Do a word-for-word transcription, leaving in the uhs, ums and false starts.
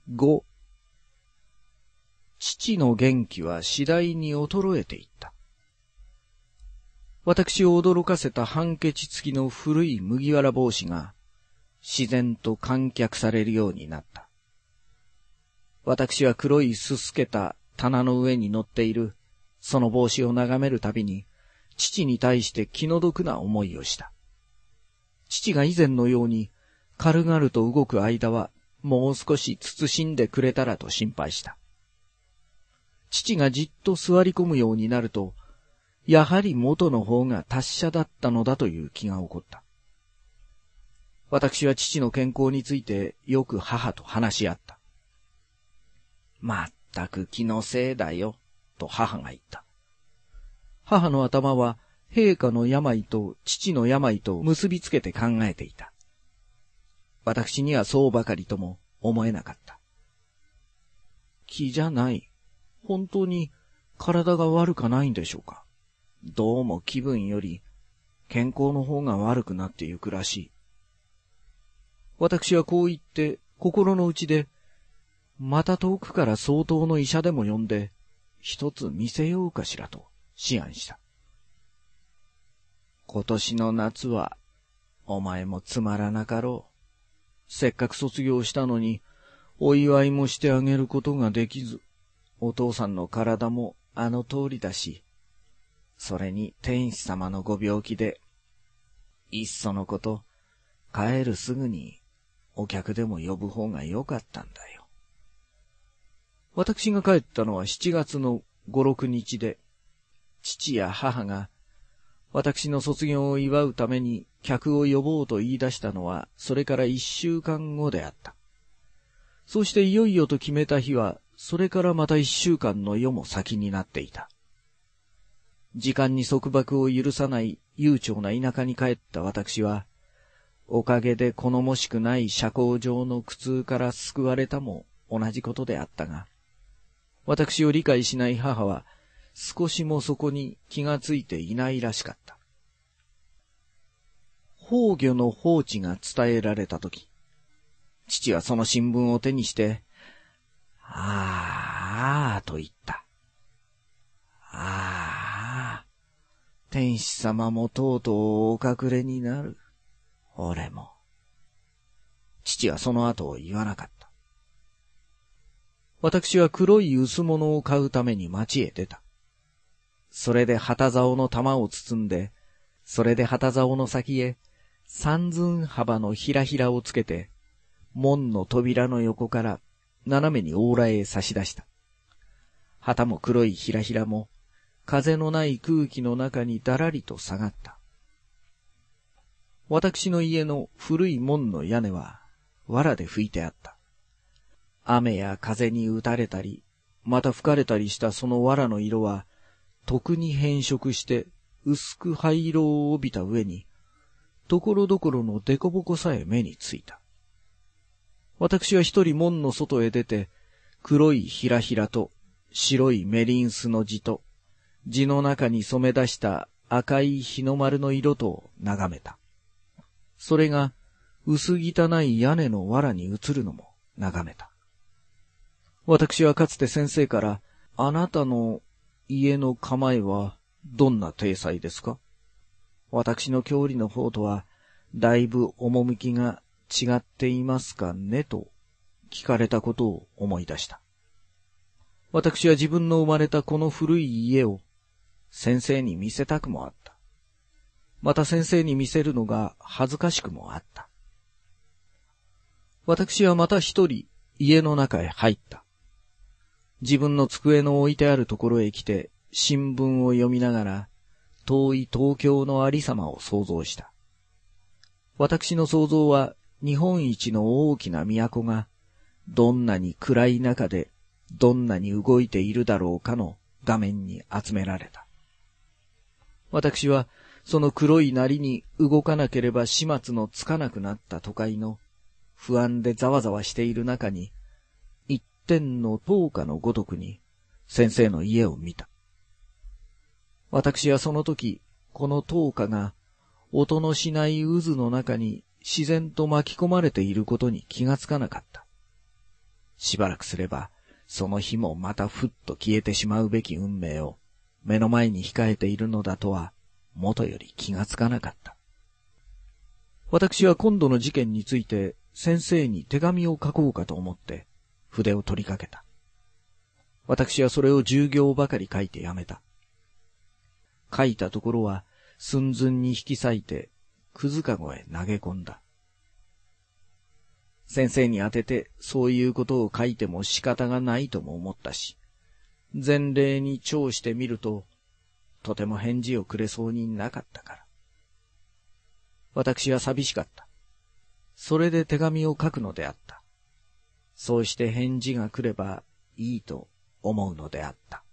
ご、父の元気は次第に衰えていった。私を驚かせたハンケチ付きの古い麦わら帽子が自然と観客されるようになった。私は黒いすすけた棚の上に乗っているその帽子を眺めるたびに父に対して気の毒な思いをした。父が以前のように軽々と動く間はもう少し慎んでくれたらと心配した。父がじっと座り込むようになると、やはり元の方が達者だったのだという気が起こった。私は父の健康についてよく母と話し合った。まったく気のせいだよ、と母が言った。母の頭は陛下の病と父の病と結びつけて考えていた。私にはそうばかりとも思えなかった。気じゃない。本当に体が悪かないんでしょうか。どうも気分より健康の方が悪くなってゆくらしい。私はこう言って心の内で、また遠くから相当の医者でも呼んで一つ見せようかしらと思案した。今年の夏はお前もつまらなかろう。せっかく卒業したのにお祝いもしてあげることができず、お父さんの体もあの通りだし、それに天使様のご病気で、いっそのこと、帰るすぐにお客でも呼ぶ方がよかったんだよ。私が帰ったのはしちがつのご、ろくにちで、父や母が私の卒業を祝うために客を呼ぼうと言い出したのはそれからいっしゅうかんごであった。そうしていよいよと決めた日は、それからまた一週間の夜も先になっていた。時間に束縛を許さない悠長な田舎に帰った私は、おかげで好もしくない社交上の苦痛から救われたも同じことであったが、私を理解しない母は少しもそこに気がついていないらしかった。崩御の放置が伝えられたとき、父はその新聞を手にして、ああ、と言った。ああ、天使様もとうとうお隠れになる。俺も。父はその後を言わなかった。私は黒い薄物を買うために町へ出た。それで旗竿の玉を包んで、それで旗竿の先へ三寸幅のひらひらをつけて、門の扉の横から斜めに往来へ差し出した。旗も黒いひらひらも風のない空気の中にだらりと下がった。私の家の古い門の屋根は藁で拭いてあった。雨や風に打たれたり、また吹かれたりしたその藁の色は、特に変色して薄く灰色を帯びた上に、ところどころの凸凹さえ目についた。私は一人門の外へ出て、黒いひらひらと白いメリンスの地と、地の中に染め出した赤い日の丸の色とを眺めた。それが薄汚い屋根の藁に映るのも眺めた。私はかつて先生から、あなたの家の構えはどんな体裁ですか？私の郷里の方とはだいぶ趣が違っていますかねと聞かれたことを思い出した。私は自分の生まれたこの古い家を先生に見せたくもあった。また先生に見せるのが恥ずかしくもあった。私はまた一人家の中へ入った。自分の机の置いてあるところへ来て新聞を読みながら遠い東京のありさまを想像した。私の想像は日本一の大きな都がどんなに暗い中でどんなに動いているだろうかの画面に集められた。私はその黒い鳴りに動かなければ始末のつかなくなった都会の不安でざわざわしている中に一点の灯火のごとくに先生の家を見た。私はその時この灯火が音のしない渦の中に自然と巻き込まれていることに気がつかなかった。 しばらくすれば、その日もまたふっと消えてしまうべき運命を目の前に控えているのだとは、もとより気がつかなかった。私は今度の事件について先生に手紙を書こうかと思って筆を取りかけた。私はそれをじゅう行ばかり書いてやめた。書いたところは寸寸に引き裂いてくずかごへ投げ込んだ。先生に当ててそういうことを書いても仕方がないとも思ったし、前例に聴してみると、とても返事をくれそうになかったから。私は寂しかった。それで手紙を書くのであった。そうして返事が来ればいいと思うのであった。